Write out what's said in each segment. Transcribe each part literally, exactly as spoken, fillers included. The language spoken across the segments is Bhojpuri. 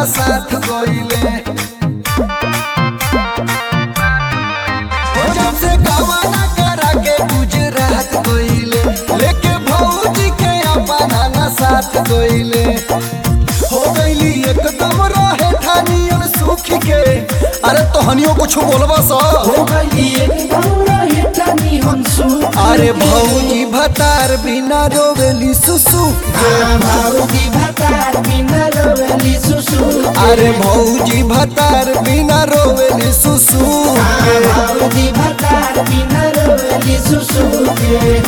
साथ गइले। जब से गवाना करा के गुजरात गइले, लेके भौजी के अपना साथ गइले। हो गइली एकदम रहे ठानियन सुख के। अरे तोहनियो कुछ बोलबा सा। हो गइली एकदम रहे ठानियन सुख। अरे भौजी भतार बिना रोवेली सुसु। भौजी भतार बिना रोवेली सुसु। अरे भौजी भतार बिना रोवेली सुसु। भौजी भतार बिना रोवेली सुसु के।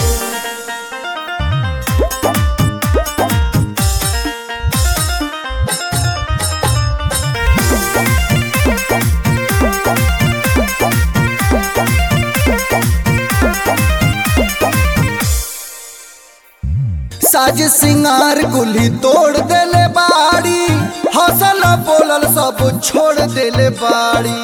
साज सिंगार कुली तोड़ देले बाड़ी, हौसल बोलल सब छोड़ देले बाड़ी।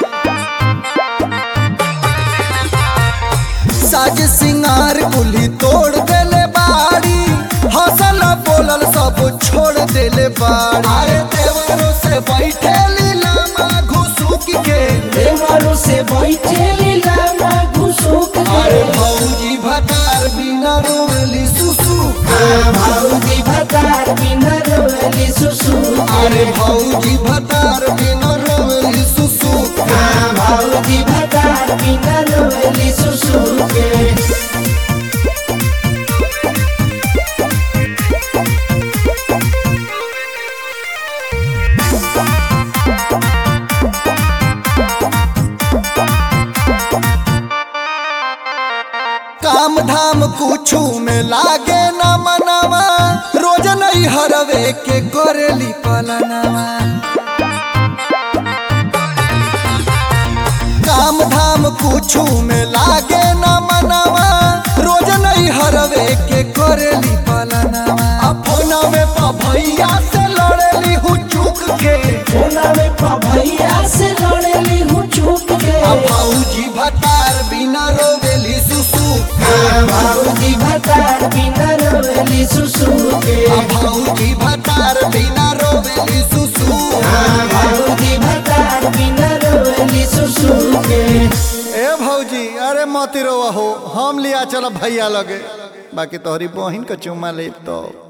साज सिंगार कुली तोड़ देले बाड़ी, हौसल बोलल सब छोड़ देले बाड़ी। अरे देवरों से बैठे लीलामा घुसुक के। देवरों से बैठे लीलामा घुसुक के। अरे भौजी भतार बिना रोवेली सुसु। भौजी भतार बिना रोवेली सुसु। अरे भौजी भतार बिना रोवेली सुसु। भौजी भतार बिना रोवेली सुसु के। काम धाम कुछू में लागे न मनवा, रोज नहीं हरवे के करेली पलनवा। काम धाम कुछू में लागे न मनवा, रोज नहीं हरवे के करेली पलनवा। अपना में भैया से लड़ेली हूँ चूक के। सोना में भैया से लड़ेली हूँ चूक के। भौजी भतार बिना रोवेली सुसु। भौजी भतार बिना रोवेली सुसु के। भौजी भतार बिना रोवेली सुसु। भौजी भतार बिना रोवेली सुसु के। ए भौजी अरे मत रोवा हो, हम लिया चल भैया लगे, बाकी तोहरी बहिन के चुम्मा ले तो।